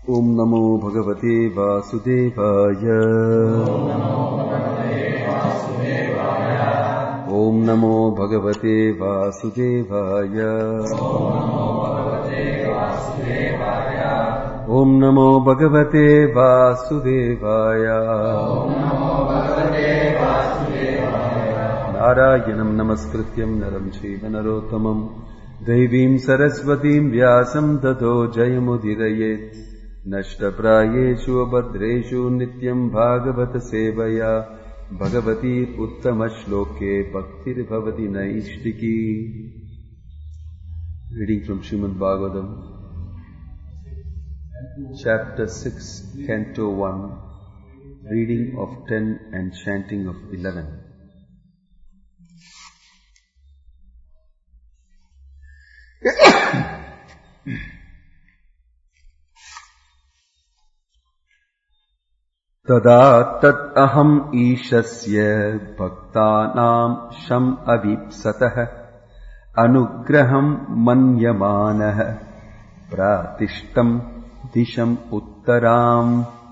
Om Namo Bhagavate Vasudevaya. Om Namo Bhagavate Vasudevaya. Om Namo Bhagavate Vasudevaya. Narayanam Namaskrityam Naram Chaiva Narottamam Devim Saraswatim Vyasam Tato Jayamudhirayet Nashtaprayeshu Abhadreshu Nityam Bhagavata Sevaya Bhagavati Uttama Shloke Bhaktir Bhavati Naishtiki. Reading from Srimad Bhagavatam, Chapter 6, Canto 1, reading of 10 and chanting of 11. Tada tat aham ishasya bhaktanam sham avipsatah anugraham manyamanah pratishtam disham uttaram.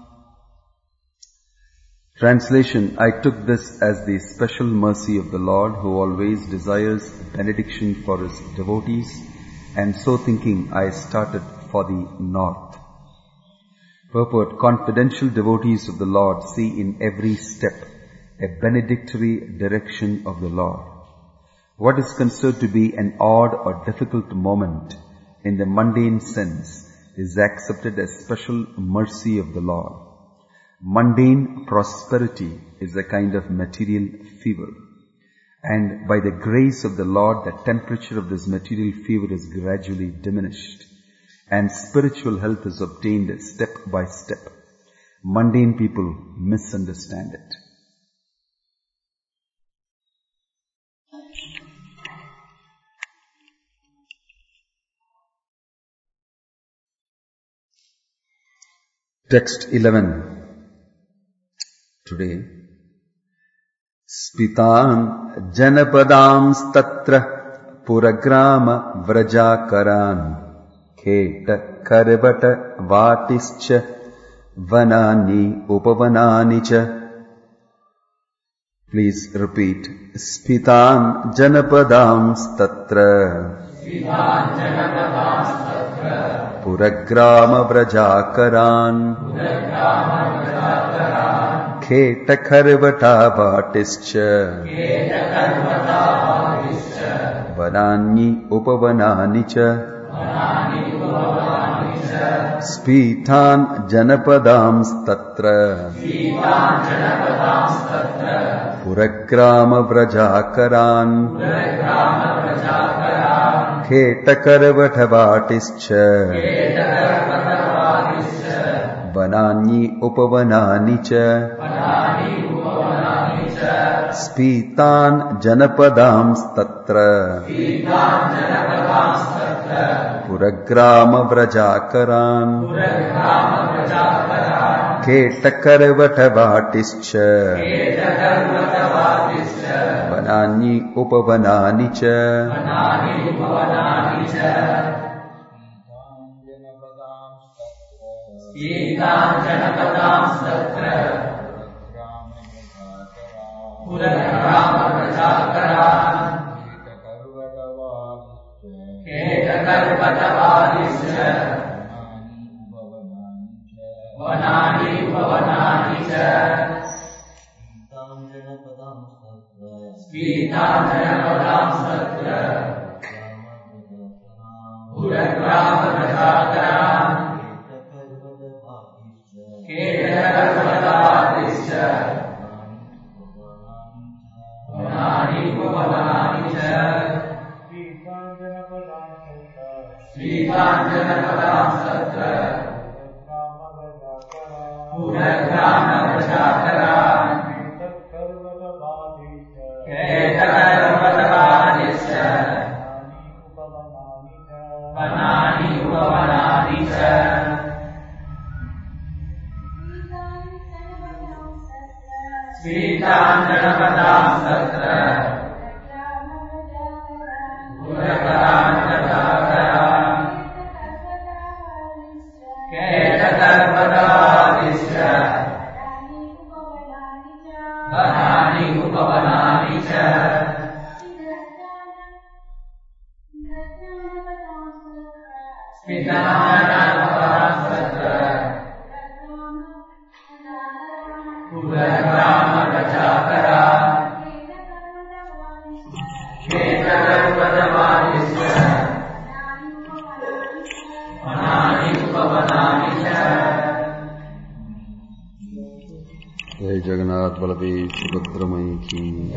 Translation: I took this as the special mercy of the Lord, who always desires benediction for his devotees, and so thinking I started for the north. Purport: confidential devotees of the Lord see in every step a benedictory direction of the Lord. What is considered to be an odd or difficult moment in the mundane sense is accepted as special mercy of the Lord. Mundane prosperity is a kind of material fever, and by the grace of the Lord the temperature of this material fever is gradually diminished, and spiritual health is obtained step by step. Mundane people misunderstand it. Text 11. Today, Spitan Janapadams Tatra Puragrama Vrajakaran Keta Karvata Vatischa Vanani Upavananicha. Please repeat. Spitan Janapadams Tatra Puragrama Vrajakaran Keta Karvata Vatischa Vanani Upavananicha. Spitan Janapadams Tatra Puragrama Vrajakaran Keta Karvata Vatischa Vanani Upavananicha. Spitan Janapadams Tatra Puragrama Vrajakaran Keta Karvata Vatischa Vanani Upavananicha. Spitan Janapadams Tatra Puragrama Vrajakaran Keta Karvata Vatischa Vanani Upavananicha. Spitan Janapadams Tatra Puragrama Vrajakaran Keta Karvata Vatischa Vanani Upavananicha. Spitan Janapadams Tatra Puragrama Vrajakaran Keta Karvata Vatischa Vanani Upavananicha. Spitan Janapadams Tatra Puragrama Vrajakaran Keta Jagannath Baladev Subhadramai ki.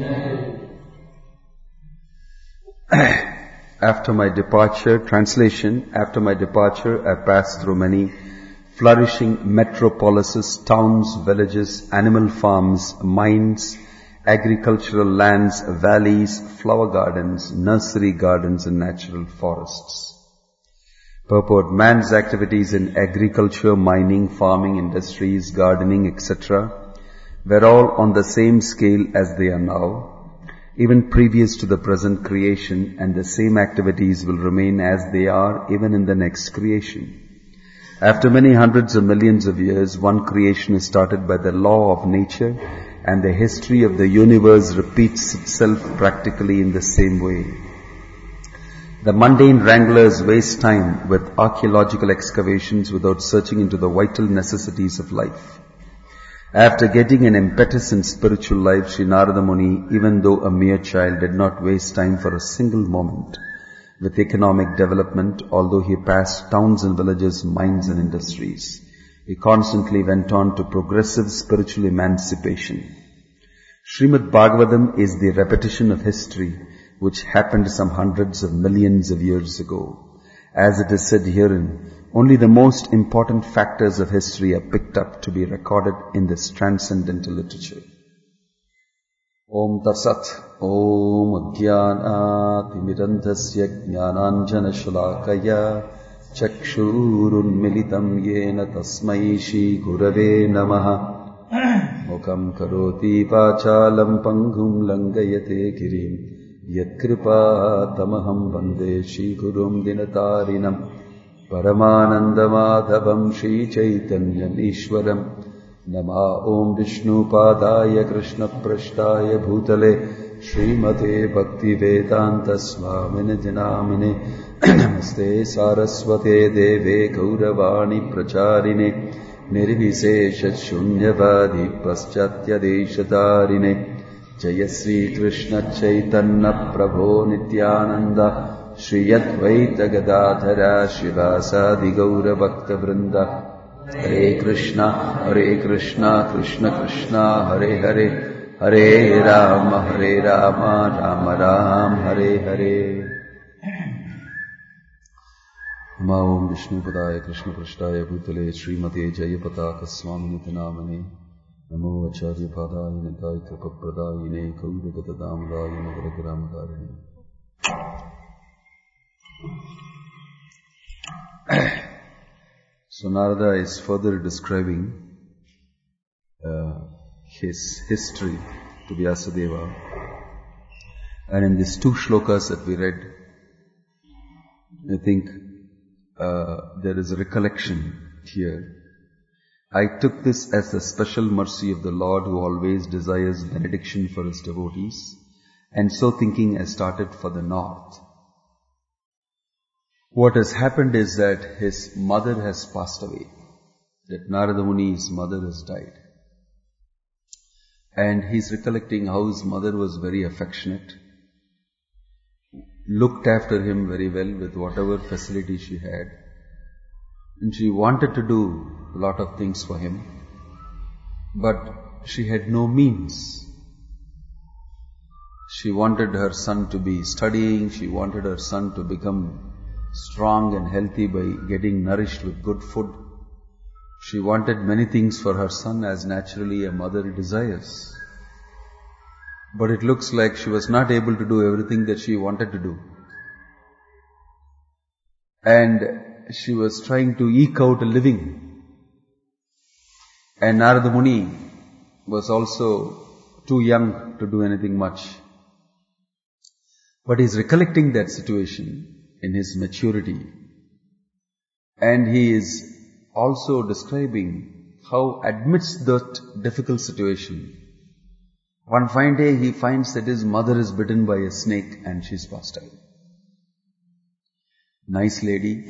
After my departure, translation, after my departure, I passed through many flourishing metropolises, towns, villages, animal farms, mines, agricultural lands, valleys, flower gardens, nursery gardens and natural forests. Purport: man's activities in agriculture, mining, farming, industries, gardening, etc. were all on the same scale as they are now, even previous to the present creation, and the same activities will remain as they are even in the next creation. After many hundreds of millions of years, one creation is started by the law of nature, and the history of the universe repeats itself practically in the same way. The mundane wranglers waste time with archaeological excavations without searching into the vital necessities of life. After getting an impetus in spiritual life, Sri Narada Muni, even though a mere child, did not waste time for a single moment with economic development, although he passed towns and villages, mines and industries. He constantly went on to progressive spiritual emancipation. Srimad Bhagavatam is the repetition of history which happened some hundreds of millions of years ago. As it is said herein, only the most important factors of history are picked up to be recorded in this transcendental literature. Om Tatsat Om Adhyanaatimirandhasya Jnananjana Shalakaya Chakshurunmilitam Yena Tasmai Shri Gurave Namaha Mukam Karoti Vachalam Pangum Langayate Girim Yatkripa Tamaham Vande Shri Gurum Dinatarinam Paramanandamadhavam Shri Chaitanyam Ishwaram Nama Om Vishnu Padaya Krishna Prashtaya Bhutale Srimate Bhakti Vedanta Swamine Janamine Namaste Saraswate Deve Gauravani Pracharine Nirvisesha Shunyavadi Paschatya Deshatarine Jaya Sri Krishna Chaitanya Prabho Nityananda Shri Advaita Gadadhara Shivasadi Gaura Bhakta Vrinda Hare Krishna, Krishna Krishna, Hare Hare, Hare Rama, Rama Ram, Hare Hare. Nama Om Vishnu Padaya Krishna Prashtaya Bhutale Srimate Jayapataka Swaminiti Namane Namo Acharya Padaya Nitai Kripa Pradayine Kauragata Damadayana Varagaramadharine. So Narada is further describing his history to Vyasadeva. And in these two shlokas that we read, I think there is a recollection here. I took this as the special mercy of the Lord who always desires benediction for his devotees, and so thinking I started for the north. What has happened is that his mother has passed away, that Narada Muni's mother has died. And he's recollecting how his mother was very affectionate, looked after him very well with whatever facility she had. And she wanted to do a lot of things for him, but she had no means. She wanted her son to be studying, she wanted her son to become strong and healthy by getting nourished with good food. She wanted many things for her son as naturally a mother desires. But it looks like she was not able to do everything that she wanted to do. And she was trying to eke out a living. And Narada Muni was also too young to do anything much. But he's recollecting that situation in his maturity. And he is also describing how amidst that difficult situation, one fine day he finds that his mother is bitten by a snake and she's passed away. Nice lady,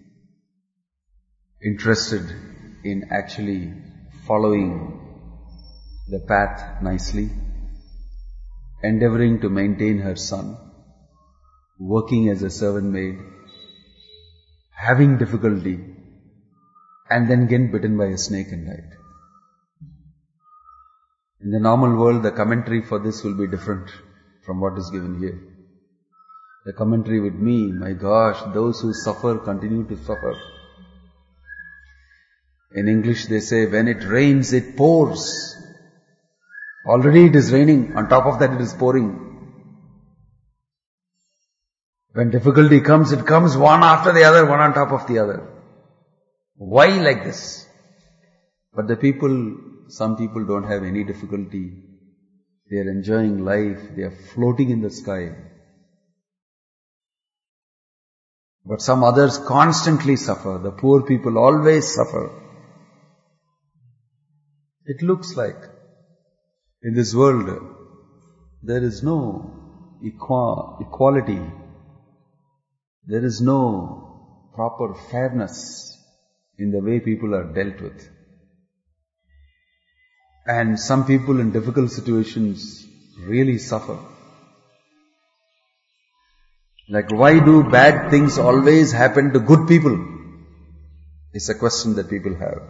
interested in actually following the path nicely, endeavoring to maintain her son, working as a servant maid, having difficulty, and then getting bitten by a snake and died. In the normal world, the commentary for this will be different from what is given here. The commentary would mean, my gosh, those who suffer continue to suffer. In English they say, when it rains, it pours. Already it is raining, on top of that it is pouring. When difficulty comes, it comes one after the other, one on top of the other. Why like this? But some people don't have any difficulty. They are enjoying life, they are floating in the sky. But some others constantly suffer. The poor people always suffer. It looks like in this world there is no equality. There is no proper fairness in the way people are dealt with. And some people in difficult situations really suffer. Like, why do bad things always happen to good people? It's a question that people have.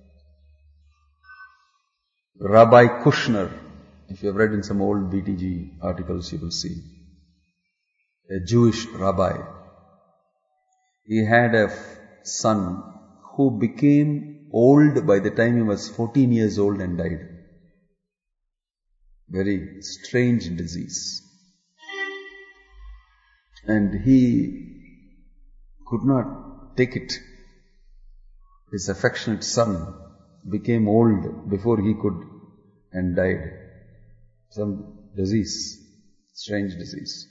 Rabbi Kushner, if you have read in some old BTG articles, you will see. A Jewish rabbi. He had a son who became old by the time he was 14 years old and died. Very strange disease. And he could not take it. His affectionate son became old before he could and died. Some disease, strange disease.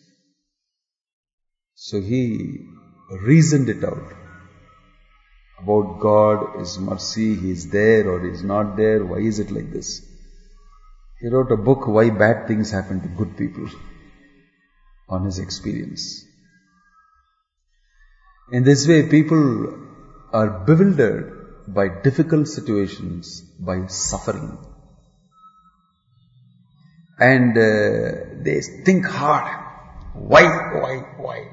So he reasoned it out about God, His mercy, He is there or He is not there, why is it like this? He wrote a book, Why Bad Things Happen to Good People, on his experience. In this way, people are bewildered by difficult situations, by suffering. And they think hard. Why?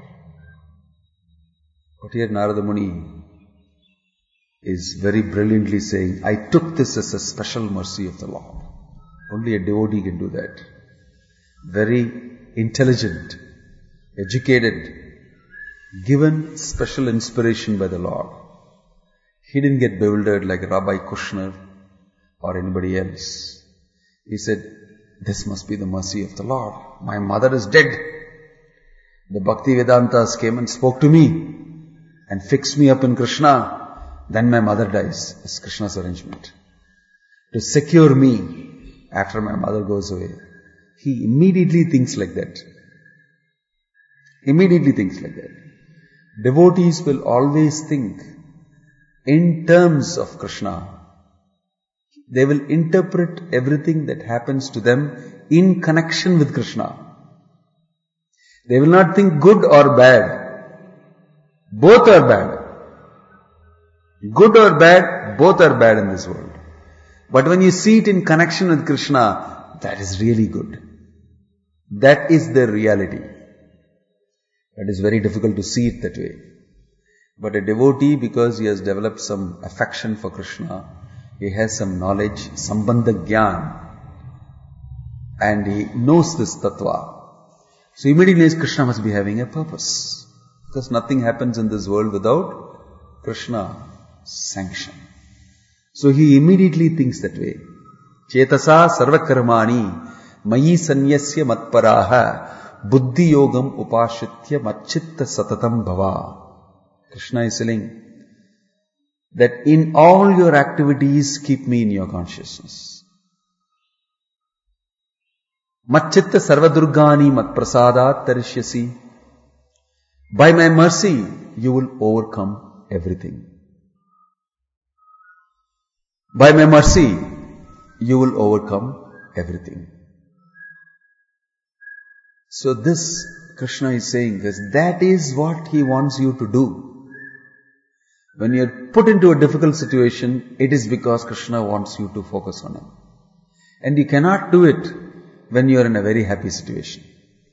But here Narada Muni is very brilliantly saying, I took this as a special mercy of the Lord. Only a devotee can do that. Very intelligent, educated, given special inspiration by the Lord. He didn't get bewildered like Rabbi Kushner or anybody else. He said, this must be the mercy of the Lord. My mother is dead. The Bhakti Vedantas came and spoke to me and fixed me up in Krishna. Then my mother dies. It's Krishna's arrangement. To secure me after my mother goes away. He immediately thinks like that. Devotees will always think in terms of Krishna. They will interpret everything that happens to them in connection with Krishna. They will not think good or bad. Both are bad. Good or bad, both are bad in this world. But when you see it in connection with Krishna, that is really good. That is the reality. It is very difficult to see it that way. But a devotee, because he has developed some affection for Krishna, he has some knowledge, sambandha jnana, and he knows this tattva. So immediately Krishna must be having a purpose. Because nothing happens in this world without Krishna's sanction. So he immediately thinks that way. Chetasa sarvakarmani mayi sanyasya matparaha buddhi yogam upashitya machitta satatam bhava. Krishna is saying that in all your activities, keep me in your consciousness. Machitta sarvadurgani matprasadat tarishyasi. By my mercy, you will overcome everything. By my mercy, you will overcome everything. So this, Krishna is saying, that is what He wants you to do. When you are put into a difficult situation, it is because Krishna wants you to focus on Him. And you cannot do it when you are in a very happy situation.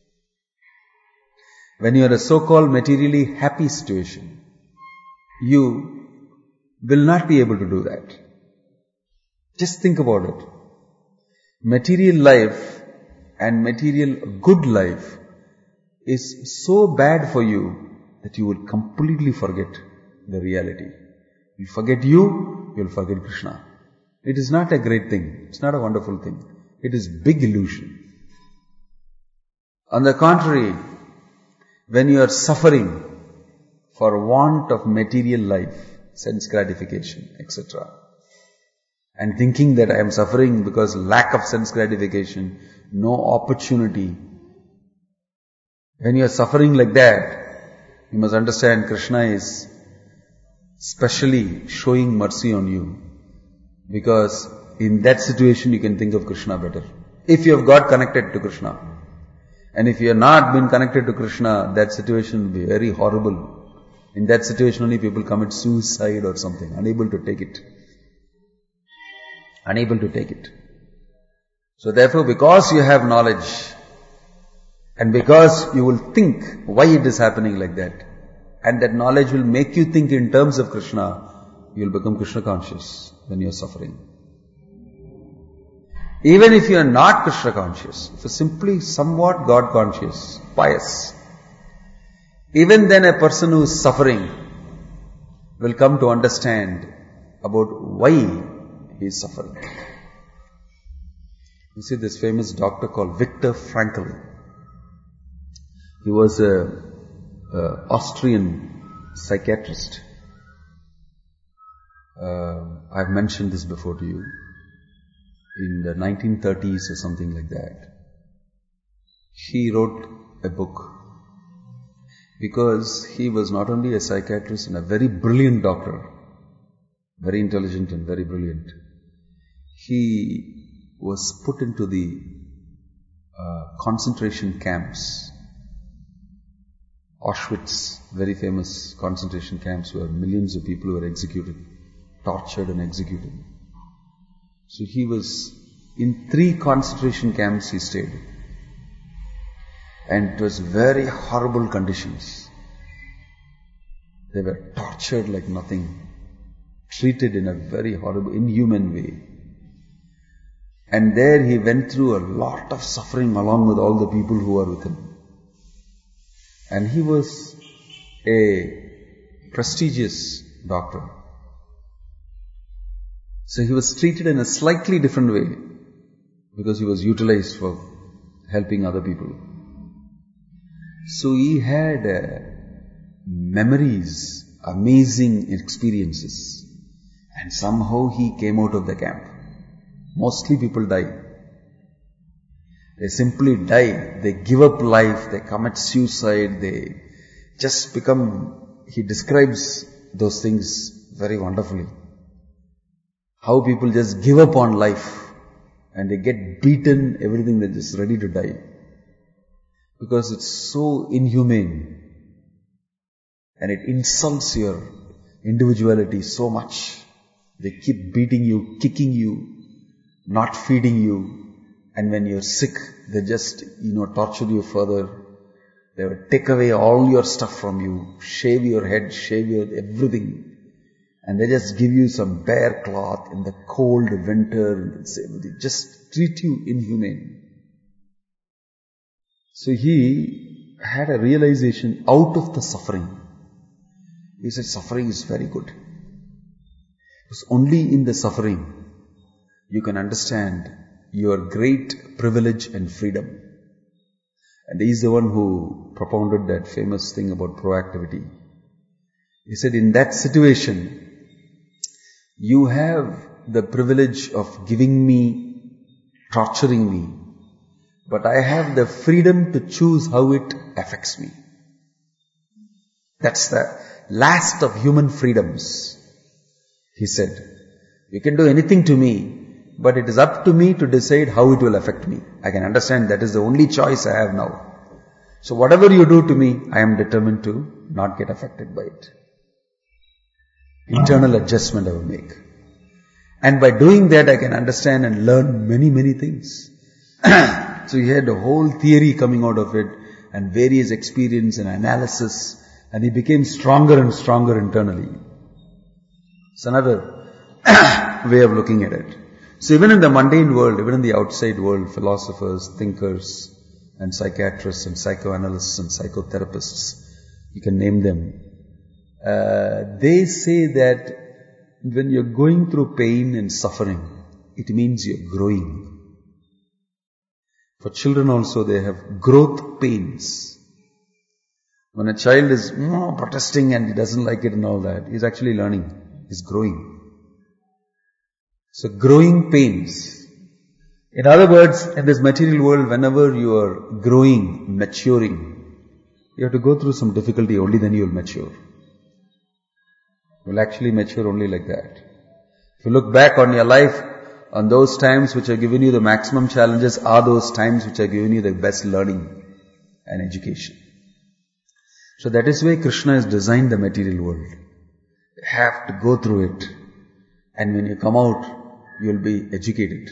When you are in a so-called materially happy situation, you will not be able to do that. Just think about it. Material life and material good life is so bad for you that you will completely forget the reality. You forget you will forget Krishna. It is not a great thing. It's not a wonderful thing. It is big illusion. On the contrary, when you are suffering for want of material life, sense gratification, etc., and thinking that I am suffering because lack of sense gratification, no opportunity. When you are suffering like that, you must understand Krishna is specially showing mercy on you, because in that situation you can think of Krishna better. If you have got connected to Krishna, and if you have not been connected to Krishna, that situation will be very horrible. In that situation only people commit suicide or something, unable to take it. Unable to take it. So therefore, because you have knowledge, and because you will think why it is happening like that, and that knowledge will make you think in terms of Krishna, you will become Krishna conscious when you are suffering. Even if you are not Krishna conscious, if you are simply somewhat God conscious, pious, even then a person who is suffering will come to understand about why he is suffering. You see this famous doctor called Viktor Frankl. He was a Austrian psychiatrist. I have mentioned this before to you. In the 1930s or something like that, he wrote a book because he was not only a psychiatrist and a very brilliant doctor, very intelligent and very brilliant. He was put into the concentration camps. Auschwitz, very famous concentration camps where millions of people were executed, tortured and executed. So he was in 3 concentration camps he stayed. And it was very horrible conditions. They were tortured like nothing, treated in a very horrible, inhuman way. And there he went through a lot of suffering along with all the people who were with him. And he was a prestigious doctor. So he was treated in a slightly different way because he was utilized for helping other people. So he had memories, amazing experiences, and somehow he came out of the camp. Mostly people die. They simply die. They give up life. They commit suicide. They just become, he describes those things very wonderfully. How people just give up on life and they get beaten, everything, they're just ready to die. Because it's so inhumane and it insults your individuality so much. They keep beating you, kicking you, not feeding you. And when you're sick, they just, torture you further. They will take away all your stuff from you, shave your head, shave your everything. And they just give you some bare cloth in the cold winter. They just treat you inhumane. So he had a realization out of the suffering. He said suffering is very good. Because only in the suffering you can understand your great privilege and freedom. And he is the one who propounded that famous thing about proactivity. He said in that situation, you have the privilege of giving me, torturing me, but I have the freedom to choose how it affects me. That's the last of human freedoms, he said. You can do anything to me, but it is up to me to decide how it will affect me. I can understand that is the only choice I have now. So whatever you do to me, I am determined to not get affected by it. Internal adjustment I will make. And by doing that, I can understand and learn many, many things. So he had a whole theory coming out of it and various experience and analysis, and he became stronger and stronger internally. It's another way of looking at it. So even in the mundane world, even in the outside world, philosophers, thinkers, and psychiatrists, and psychoanalysts, and psychotherapists, you can name them, they say that when you're going through pain and suffering, it means you're growing. For children also, they have growth pains. When a child is protesting and he doesn't like it and all that, he's actually learning. He's growing. So growing pains. In other words, in this material world, whenever you are growing, maturing, you have to go through some difficulty, only then you will mature. You will actually mature only like that. If you look back on your life, on those times which have given you the maximum challenges are those times which have given you the best learning and education. So that is why Krishna has designed the material world. You have to go through it. And when you come out, you will be educated.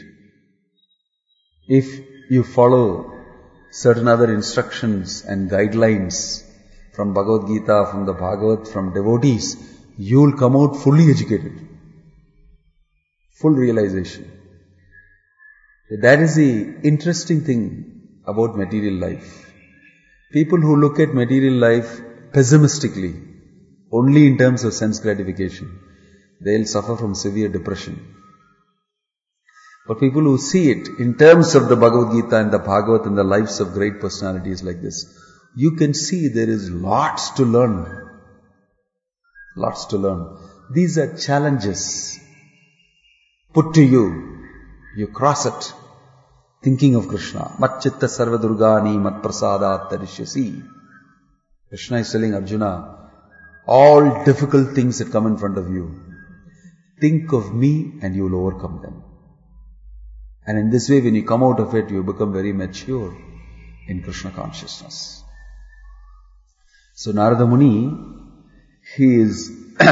If you follow certain other instructions and guidelines from Bhagavad Gita, from the Bhagavad, from devotees, you will come out fully educated. Full realization. That is the interesting thing about material life. People who look at material life pessimistically, only in terms of sense gratification, they'll suffer from severe depression. But people who see it in terms of the Bhagavad Gita and the Bhagavad and the lives of great personalities like this, you can see there is lots to learn. Lots to learn. These are challenges put to you. You cross it. Thinking of Krishna. Mat chitta sarva durgani mat prasadat tarishyasi. Krishna is telling Arjuna, all difficult things that come in front of you, think of me and you will overcome them. And in this way, when you come out of it, you become very mature in Krishna consciousness. So Narada Muni, he is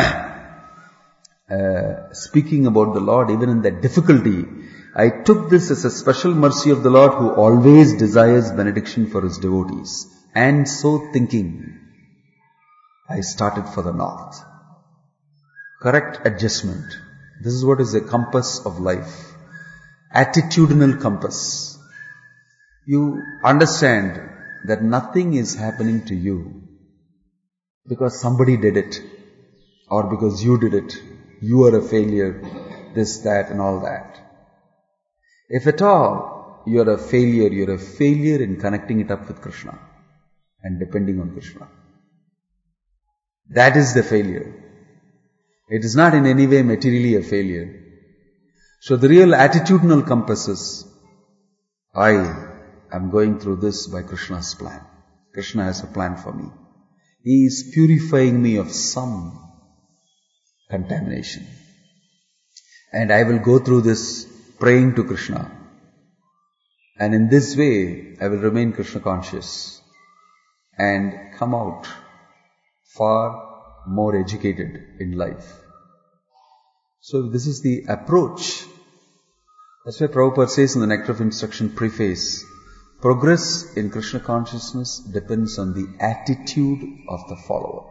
speaking about the Lord even in that difficulty. I took this as a special mercy of the Lord who always desires benediction for his devotees. And so thinking, I started for the north. Correct adjustment. This is what is the compass of life. Attitudinal compass. You understand that nothing is happening to you because somebody did it or because you did it. You are a failure, this, that and all that. If at all you are a failure in connecting it up with Krishna and depending on Krishna. That is the failure. It is not in any way materially a failure. So the real attitudinal compass is, I am going through this by Krishna's plan. Krishna has a plan for me. He is purifying me of some contamination. And I will go through this praying to Krishna. And in this way, I will remain Krishna conscious and come out far more educated in life. So this is the approach. That's why Prabhupada says in the Nectar of Instruction preface, progress in Krishna consciousness depends on the attitude of the follower.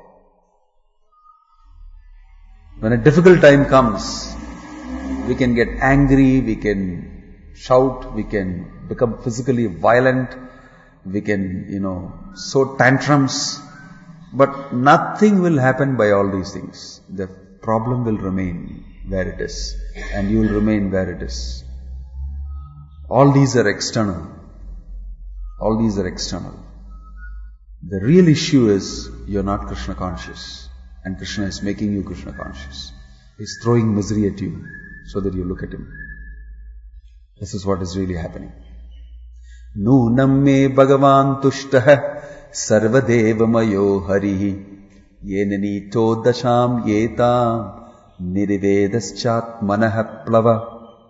When a difficult time comes, we can get angry, we can shout, we can become physically violent, we can, throw tantrums, but nothing will happen by all these things. The problem will remain where it is, and you will remain where it is. All these are external. All these are external. The real issue is you're not Krishna conscious, and Krishna is making you Krishna conscious. He's throwing misery at you so that you look at him. This is what is really happening. Nunam me bhagavan tushtah sarvadeva mayo harihi yenanito dasham yetam nirivedaschat manah plava.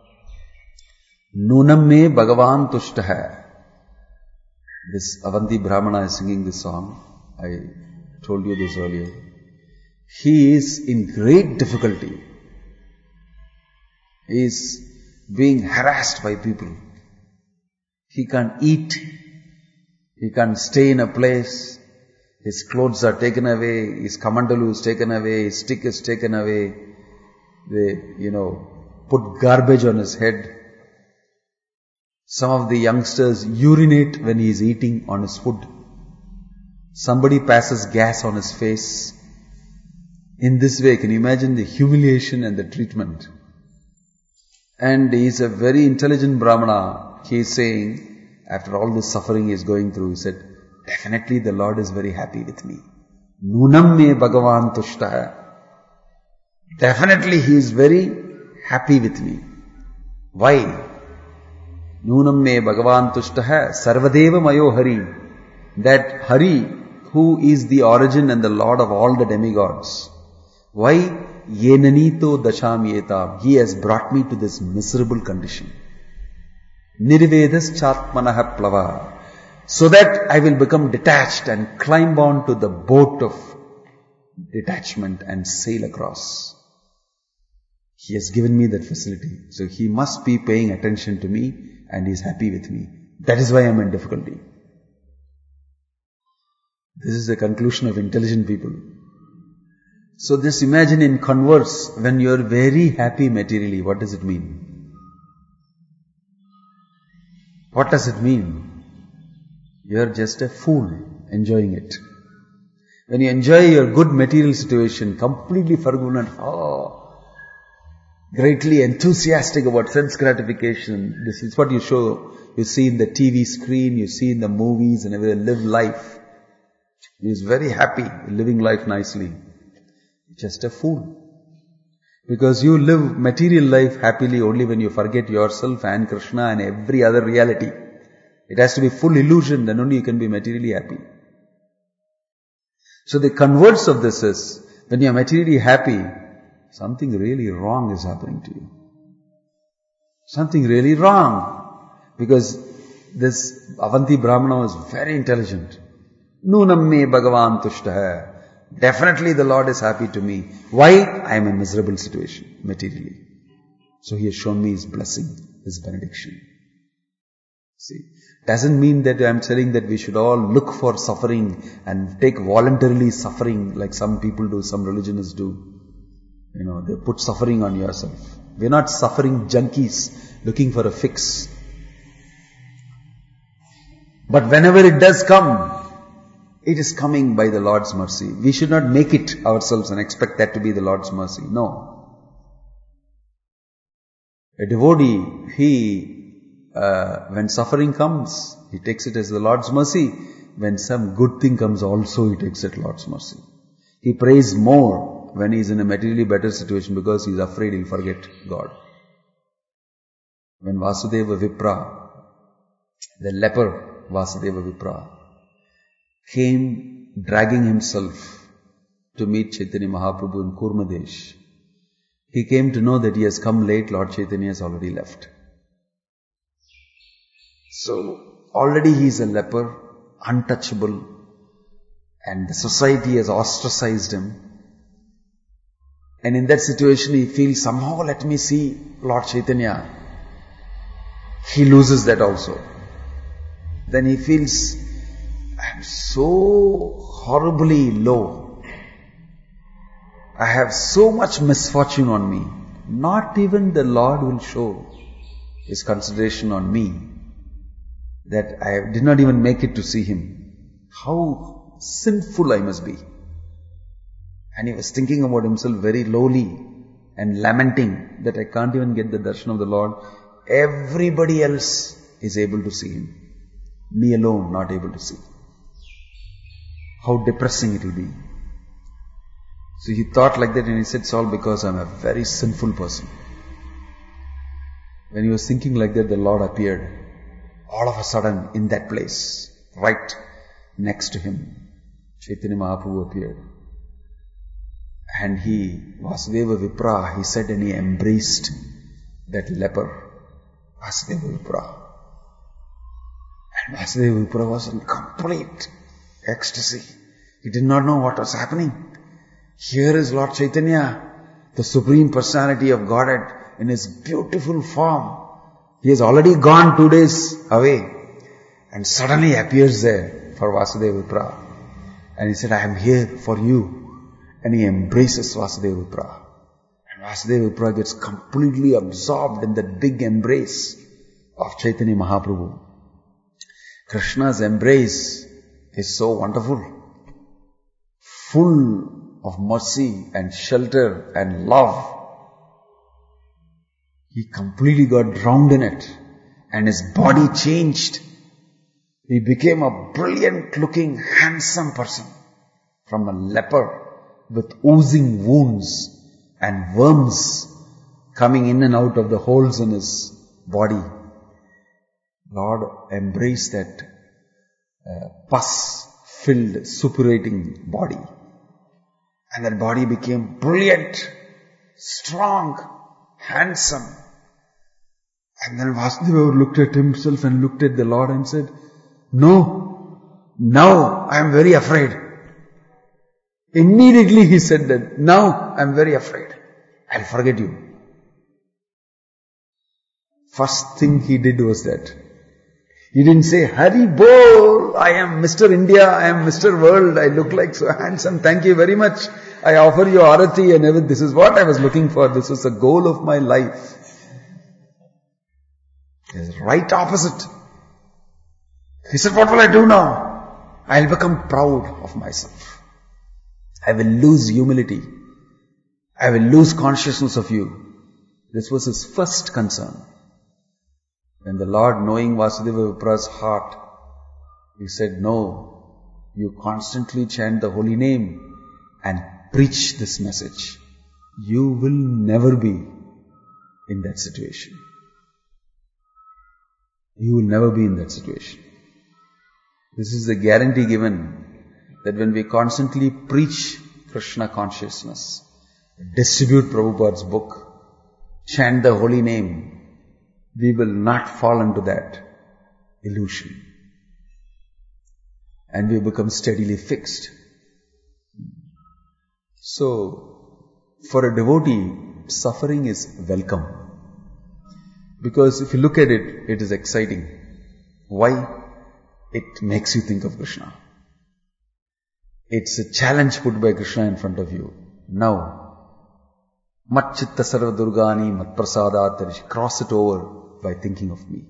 Nunam me bhagavan tushtah. This Avanti Brahmana is singing this song. I told you this earlier. He is in great difficulty. He is being harassed by people. He can't eat. He can't stay in a place. His clothes are taken away. His kamandalu is taken away. His stick is taken away. They, put garbage on his head. Some of the youngsters urinate when he is eating on his food. Somebody passes gas on his face. In this way, can you imagine the humiliation and the treatment? And he is a very intelligent Brahmana. He is saying, after all this suffering he is going through, he said, definitely the Lord is very happy with me. Nunam me Bhagavan Tushtah. Definitely he is very happy with me. Why? Nunam me Bhagavan Tushtah Sarvadeva Mayo Hari. That Hari, who is the origin and the Lord of all the demigods. Why? Yenanito Dasham He has brought me to this miserable condition. Nirvedas Chatmanaha Plava. So that I will become detached and climb on to the boat of detachment and sail across. He has given me that facility. So he must be paying attention to me and he is happy with me. That is why I am in difficulty. This is the conclusion of intelligent people. So just imagine in converse, when you are very happy materially, what does it mean? What does it mean? You are just a fool enjoying it. When you enjoy your good material situation, completely forgiven, greatly enthusiastic about sense gratification. This is what you see in the TV screen, you see in the movies, and everything. Live life. He is very happy, living life nicely. Just a fool. Because you live material life happily only when you forget yourself and Krishna and every other reality. It has to be full illusion, then only you can be materially happy. So the converse of this is, when you are materially happy, something really wrong is happening to you. Something really wrong. Because this Avanti Brahmana was very intelligent. Nunam me Bhagavan Tushtah. Definitely the Lord is happy to me. Why? I am in a miserable situation, materially. So He has shown me His blessing, His benediction. See, doesn't mean that I am saying that we should all look for suffering and take voluntarily suffering like some people do, some religionists do. They put suffering on yourself. We are not suffering junkies looking for a fix. But whenever it does come, it is coming by the Lord's mercy. We should not make it ourselves and expect that to be the Lord's mercy. No. A devotee, when suffering comes, he takes it as the Lord's mercy. When some good thing comes also, he takes it Lord's mercy. He prays more when he is in a materially better situation because he is afraid he will forget God. When Vasudeva Vipra, the leper Vasudeva Vipra, came dragging himself to meet Chaitanya Mahaprabhu in Kurmadesh, he came to know that he has come late, Lord Chaitanya has already left. So, already he is a leper, untouchable, and the society has ostracized him. And in that situation he feels, somehow let me see Lord Chaitanya. He loses that also. Then he feels, I am so horribly low. I have so much misfortune on me. Not even the Lord will show His consideration on me, that I did not even make it to see Him. How sinful I must be. And he was thinking about himself very lowly and lamenting that I can't even get the darshan of the Lord. Everybody else is able to see Him. Me alone not able to see. How depressing it will be. So he thought like that and he said, it's all because I am a very sinful person. When he was thinking like that, the Lord appeared. All of a sudden, in that place, right next to him, Chaitanya Mahaprabhu appeared. And Vasudeva Vipra, he said, and he embraced that leper, Vasudeva Vipra. And Vasudeva Vipra was in complete ecstasy. He did not know what was happening. Here is Lord Chaitanya, the Supreme Personality of Godhead in His beautiful form. He has already gone 2 days away and suddenly appears there for Vasudeva Vipra. And he said, I am here for you. And he embraces Vasudeva Vipra. And Vasudeva Vipra gets completely absorbed in that big embrace of Chaitanya Mahaprabhu. Krishna's embrace is so wonderful, full of mercy and shelter and love. He completely got drowned in it, and his body changed. He became a brilliant looking, handsome person from a leper with oozing wounds and worms coming in and out of the holes in his body. Lord embraced that pus-filled, suppurating body. And that body became brilliant, strong, handsome. And then Vasudeva looked at himself and looked at the Lord and said, "No, now I am very afraid." Immediately he said that, "Now I am very afraid. I'll forget you." First thing he did was that. He didn't say, "Hari Bol, I am Mr. India, I am Mr. World, I look like so handsome, thank you very much. I offer you arati and everything. This is what I was looking for. This was the goal of my life." It's right opposite. He said, "What will I do now? I'll become proud of myself. I will lose humility. I will lose consciousness of you." This was his first concern. When the Lord, knowing Vasudeva Vipra's heart, he said, "No, you constantly chant the holy name and preach this message. You will never be in that situation. You will never be in that situation." This is the guarantee given that when we constantly preach Krishna consciousness, distribute Prabhupada's book, chant the holy name, we will not fall into that illusion. And we become steadily fixed. So, for a devotee, suffering is welcome. Because if you look at it, it is exciting. Why? It makes you think of Krishna. It's a challenge put by Krishna in front of you. Now, mat chitta sarva durgani mat prasadat, cross it over by thinking of me.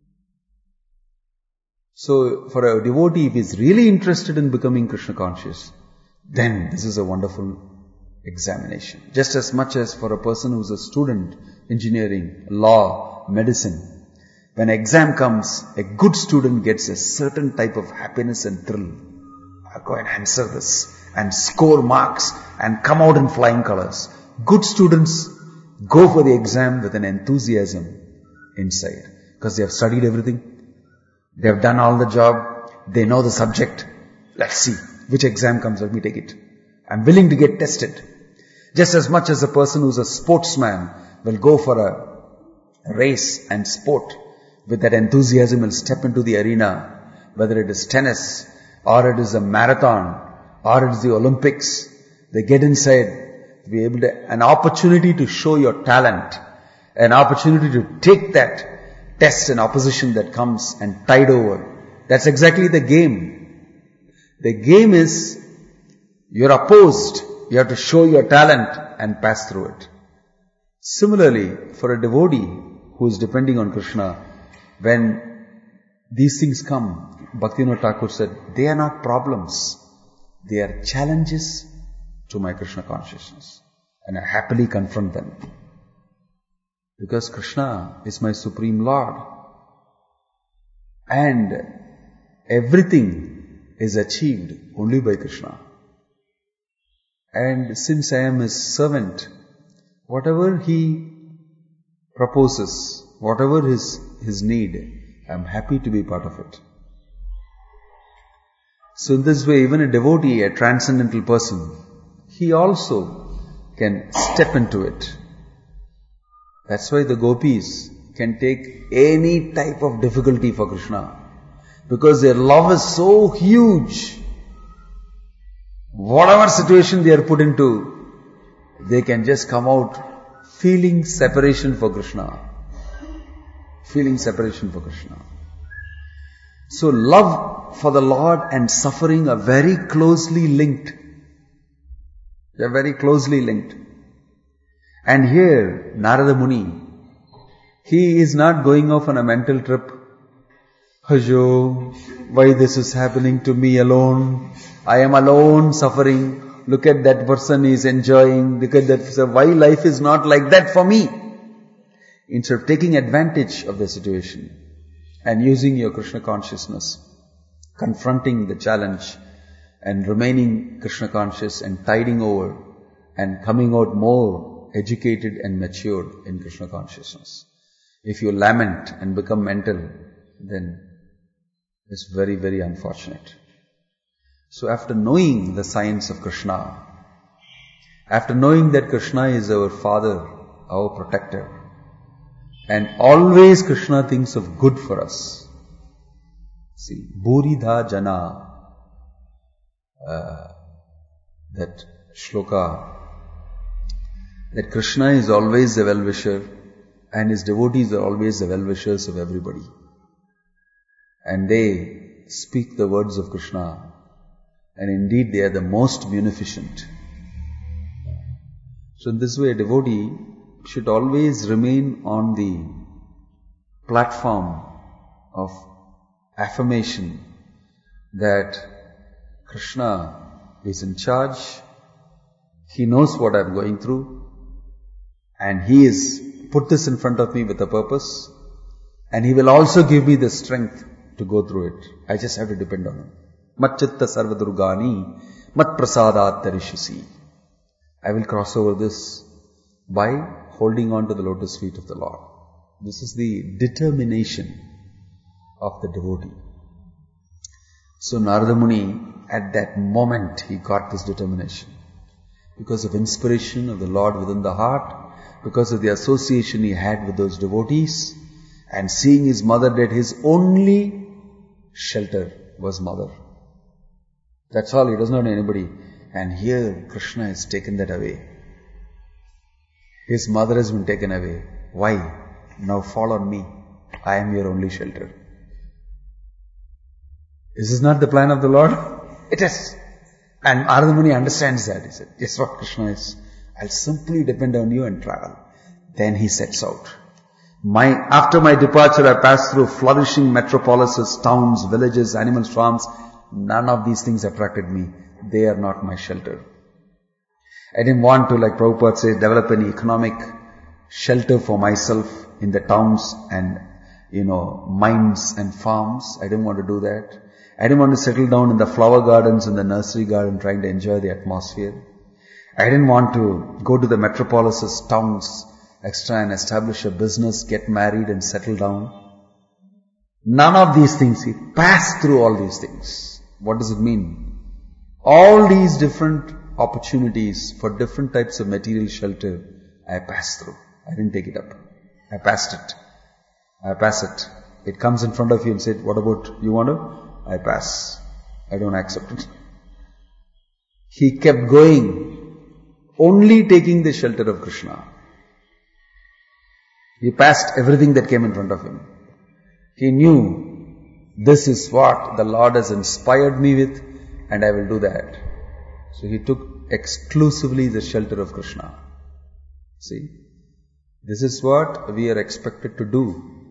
So, for a devotee, if he is really interested in becoming Krishna conscious, then this is a wonderful examination. Just as much as for a person who is a student, engineering, law, medicine, when exam comes, a good student gets a certain type of happiness and thrill. I'll go and answer this and score marks and come out in flying colors. Good students go for the exam with an enthusiasm inside because they have studied everything. They have done all the job. They know the subject. Let's see which exam comes. Let me take it. I'm willing to get tested. Just as much as a person who's a sportsman will go for a race and sport, with that enthusiasm will step into the arena, whether it is tennis, or it is a marathon, or it is the Olympics. They get inside, to be able to, an opportunity to show your talent, an opportunity to take that test and opposition that comes and tide over. That's exactly the game. The game is, you're opposed, you have to show your talent and pass through it. Similarly, for a devotee who is depending on Krishna, when these things come, Bhaktivinoda Thakur said, they are not problems. They are challenges to my Krishna consciousness. And I happily confront them. Because Krishna is my Supreme Lord. And everything is achieved only by Krishna. And since I am His servant, whatever He proposes, whatever His need, I am happy to be part of it. So in this way, even a devotee, a transcendental person, he also can step into it. That's why the gopis can take any type of difficulty for Krishna, because their love is so huge. Whatever situation they are put into, they can just come out feeling separation for Krishna. Feeling separation for Krishna. So love for the Lord and suffering are very closely linked. They are very closely linked. And here, Narada Muni, he is not going off on a mental trip. Hajo, why this is happening to me alone? I am alone suffering. Look at that person, he is enjoying. Look at that, why life is not like that for me? Instead of taking advantage of the situation and using your Krishna consciousness, confronting the challenge and remaining Krishna conscious and tiding over and coming out more educated and matured in Krishna consciousness. If you lament and become mental, then it's very, very unfortunate. So after knowing the science of Krishna, after knowing that Krishna is our Father, our protector, and always Krishna thinks of good for us. See, Buridha Jana, that shloka, that Krishna is always the well-wisher and his devotees are always the well-wishers of everybody. And they speak the words of Krishna, and indeed they are the most munificent. So in this way, a devotee should always remain on the platform of affirmation that Krishna is in charge, he knows what I am going through, and he is put this in front of me with a purpose, and he will also give me the strength to go through it. I just have to depend on him. Mat chitta sarva durgani, mat prasadat tarishasi. I will cross over this by holding on to the lotus feet of the Lord. This is the determination of the devotee. So Narada Muni, at that moment, he got this determination. Because of inspiration of the Lord within the heart, because of the association he had with those devotees, and seeing his mother dead, his only shelter was mother. That's all, he doesn't know anybody. And here, Krishna has taken that away. His mother has been taken away. Why? Now fall on me. I am your only shelter. Is this not the plan of the Lord? It is. And Narada Muni understands that. He said, yes, what Krishna is. I'll simply depend on you and travel. Then he sets out. After my departure, I passed through flourishing metropolises, towns, villages, animal farms. None of these things attracted me. They are not my shelter. I didn't want to, like Prabhupada says, develop any economic shelter for myself in the towns and, mines and farms. I didn't want to do that. I didn't want to settle down in the flower gardens and the nursery garden trying to enjoy the atmosphere. I didn't want to go to the metropolises, towns, extra and establish a business, get married and settle down. None of these things. He passed through all these things. What does it mean? All these different opportunities for different types of material shelter, I passed through. I didn't take it up. I passed it. I pass it. It comes in front of you and said, what about, you want to? I pass. I don't accept it. He kept going, only taking the shelter of Krishna. He passed everything that came in front of him. He knew, this is what the Lord has inspired me with, and I will do that. So he took exclusively the shelter of Krishna. See, this is what we are expected to do.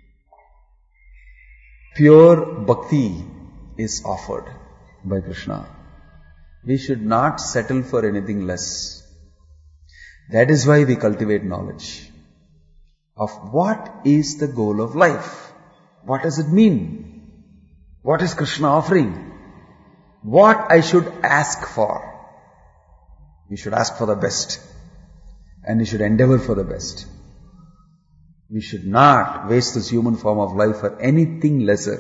Pure bhakti is offered by Krishna. We should not settle for anything less. That is why we cultivate knowledge of what is the goal of life. What does it mean? What is Krishna offering? What I should ask for. We should ask for the best. And we should endeavor for the best. We should not waste this human form of life for anything lesser.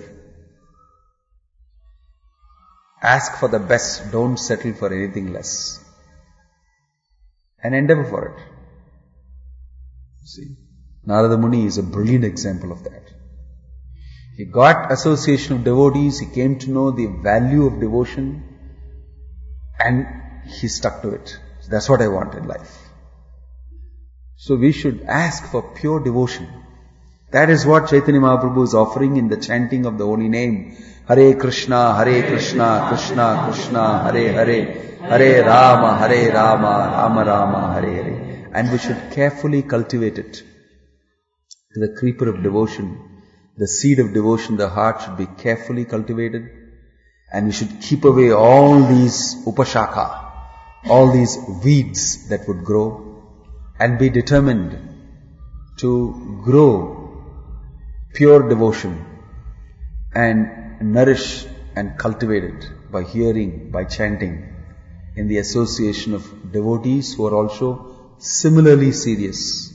Ask for the best. Don't settle for anything less. And endeavor for it. See, Narada Muni is a brilliant example of that. He got association of devotees, he came to know the value of devotion, and he stuck to it. So that's what I want in life. So we should ask for pure devotion. That is what Chaitanya Mahaprabhu is offering in the chanting of the holy name. Hare Krishna, Krishna Krishna, Hare Hare, Hare Rama, Rama Rama, Hare Hare. and we should carefully cultivate it. The creeper of devotion, the seed of devotion, the heart should be carefully cultivated, and we should keep away all these upashaka, all these weeds that would grow, and be determined to grow pure devotion and nourish and cultivate it by hearing, by chanting, in the association of devotees who are also similarly serious.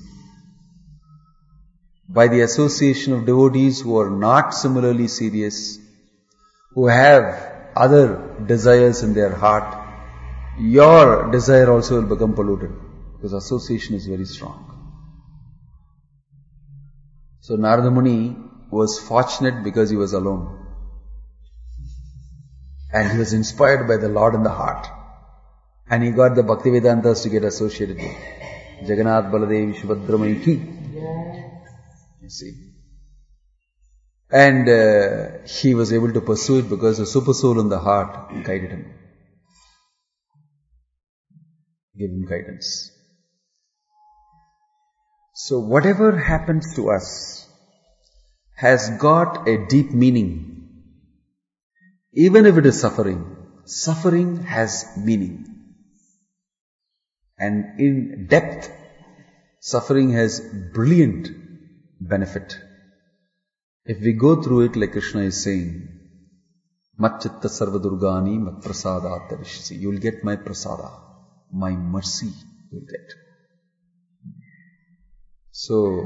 By the association of devotees who are not similarly serious, who have other desires in their heart, your desire also will become polluted, because association is very strong. So Narada Muni was fortunate because he was alone. And he was inspired by the Lord in the heart. And he got the Bhaktivedantas to get associated with. Jagannath Baladevi Subhadra Maiki. You see. And he was able to pursue it because the super soul in the heart guided him. Gave him guidance. So whatever happens to us has got a deep meaning. Even if it is suffering, suffering has meaning. And in depth, suffering has brilliant benefit. If we go through it like Krishna is saying, Matchitta sarva durgani mat prasada tarishsi. You will get my prasada, my mercy you will get. So,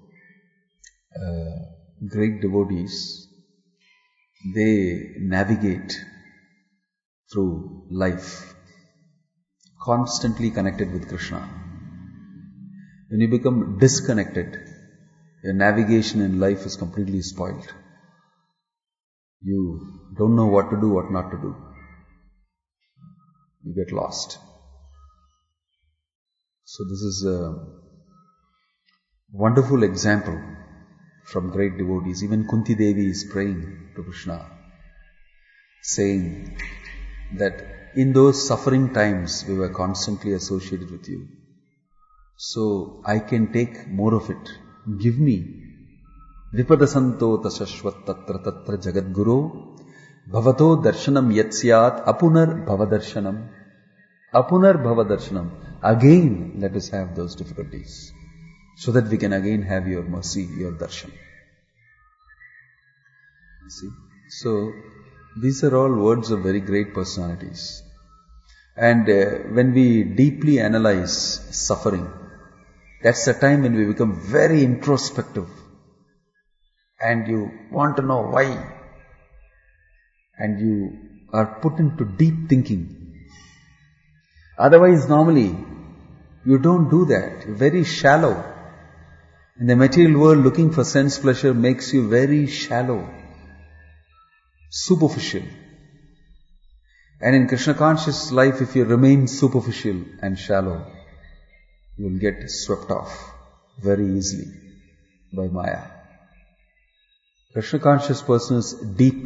great devotees, they navigate through life constantly connected with Krishna. When you become disconnected, your navigation in life is completely spoiled. You don't know what to do, what not to do. You get lost. So this is a wonderful example from great devotees. Even Kunti Devi is praying to Krishna, saying that in those suffering times we were constantly associated with you. So I can take more of it. Give me. Vipadasanto tasashvat tatra tatra jagadguru bhavato darshanam yatsyat apunar bhavadarshanam. Apunar bhavadarshanam. Again let us have those difficulties, so that we can again have your mercy, your darshan. See? So, these are all words of very great personalities. And when we deeply analyze suffering, that's the time when we become very introspective. And you want to know why. And you are put into deep thinking. Otherwise, normally, you don't do that. You're very shallow. In the material world, looking for sense pleasure makes you very shallow, superficial. And in Krishna conscious life, if you remain superficial and shallow, you will get swept off very easily by Maya. Krishna conscious person is deep.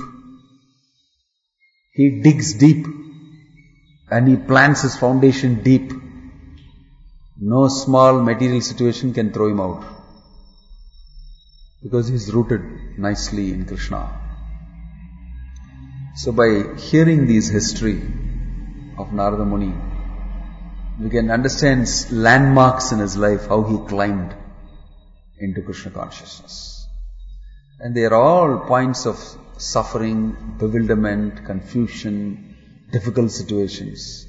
He digs deep and he plants his foundation deep. No small material situation can throw him out, because he is rooted nicely in Krishna. So by hearing these history of Narada Muni, we can understand landmarks in his life, how he climbed into Krishna consciousness. And they are all points of suffering, bewilderment, confusion, difficult situations.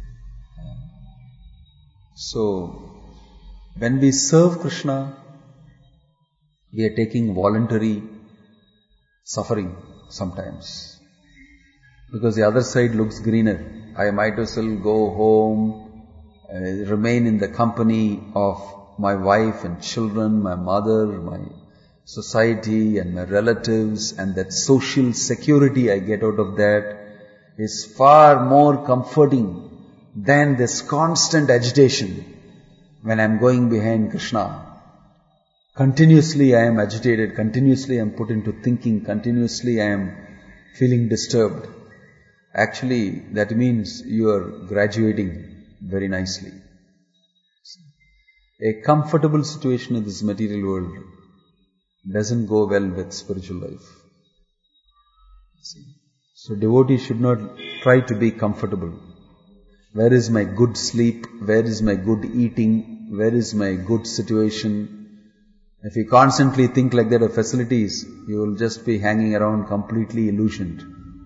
So, when we serve Krishna, we are taking voluntary suffering sometimes. Because the other side looks greener. I might as well go home, remain in the company of my wife and children, my mother, my society and my relatives, and that social security I get out of that is far more comforting than this constant agitation when I am going behind Krishna. Continuously I am agitated, continuously I am put into thinking, continuously I am feeling disturbed. Actually, that means you are graduating very nicely. A comfortable situation in this material world doesn't go well with spiritual life. See? So devotees should not try to be comfortable. Where is my good sleep? Where is my good eating? Where is my good situation? If you constantly think like that of facilities, you will just be hanging around completely illusioned.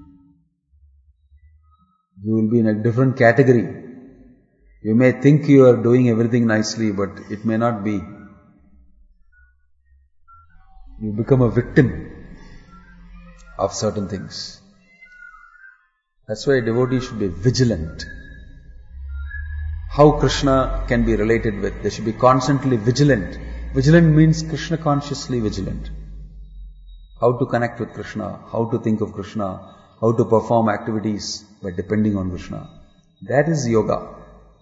You will be in a different category. You may think you are doing everything nicely, but it may not be. You become a victim of certain things. That's why devotees should be vigilant. How Krishna can be related with? They should be constantly vigilant. Vigilant means Krishna consciously vigilant. How to connect with Krishna, how to think of Krishna, how to perform activities by depending on Krishna. That is yoga.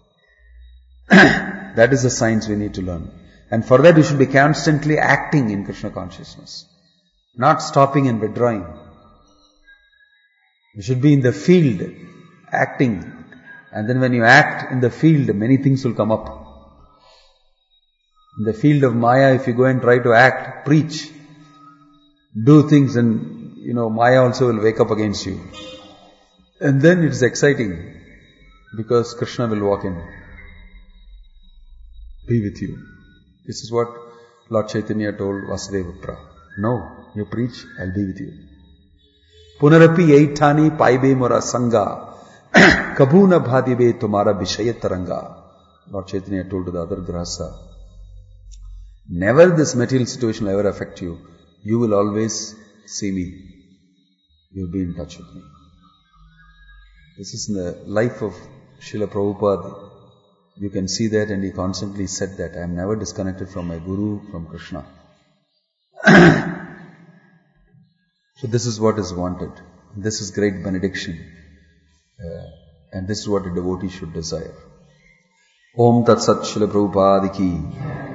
That is the science we need to learn. And for that we should be constantly acting in Krishna consciousness. Not stopping and withdrawing. You should be in the field, acting. And then when you act in the field, many things will come up. In the field of Maya, if you go and try to act, preach, do things, and Maya also will wake up against you. And then it's exciting, because Krishna will walk in, be with you. This is what Lord Chaitanya told Vasudeva Pra. No, you preach, I'll be with you. Punarapi eithani paibe mora sangha. Kabuna bhadibe tumara vishaya taranga. Lord Chaitanya told to the other grahastha, never this material situation will ever affect you. You will always see me. You will be in touch with me. This is in the life of Srila Prabhupada. You can see that, and he constantly said that, I am never disconnected from my Guru, from Krishna. So this is what is wanted. This is great benediction. And this is what a devotee should desire. Om Tat Sat Srila Prabhupada Ki